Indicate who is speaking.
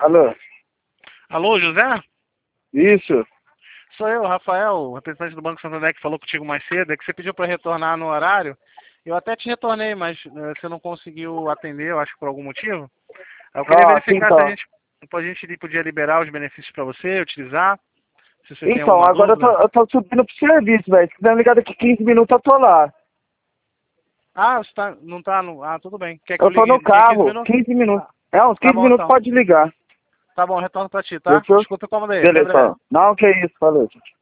Speaker 1: Alô?
Speaker 2: Alô, José?
Speaker 1: Isso.
Speaker 2: Sou eu, Rafael, representante do Banco Santander, que falou contigo mais cedo. É que você pediu para retornar no horário. Eu até te retornei, mas você não conseguiu atender, eu acho, por algum motivo. Aí eu queria
Speaker 1: Nossa,
Speaker 2: verificar se
Speaker 1: então.
Speaker 2: a gente podia liberar os benefícios para você, utilizar. Se você tem
Speaker 1: Então,
Speaker 2: alguma
Speaker 1: agora
Speaker 2: dúvida.
Speaker 1: eu tô subindo pro serviço, velho. Se quiser me ligar daqui 15 minutos, eu tô lá.
Speaker 2: Ah, você não tá no... Ah, tudo bem. Quer que eu
Speaker 1: Eu tô
Speaker 2: ligue
Speaker 1: no
Speaker 2: daqui a 15
Speaker 1: carro,
Speaker 2: minutos?
Speaker 1: 15 minutos.
Speaker 2: Ah,
Speaker 1: É, uns
Speaker 2: tá
Speaker 1: 15
Speaker 2: bom,
Speaker 1: minutos
Speaker 2: então.
Speaker 1: pode ligar.
Speaker 2: Tá bom, retorno para ti, tá?
Speaker 1: Fechou?
Speaker 2: Desculpa, incomodei. Até
Speaker 1: Beleza,
Speaker 2: breve.
Speaker 1: ó. Não, que isso, falou.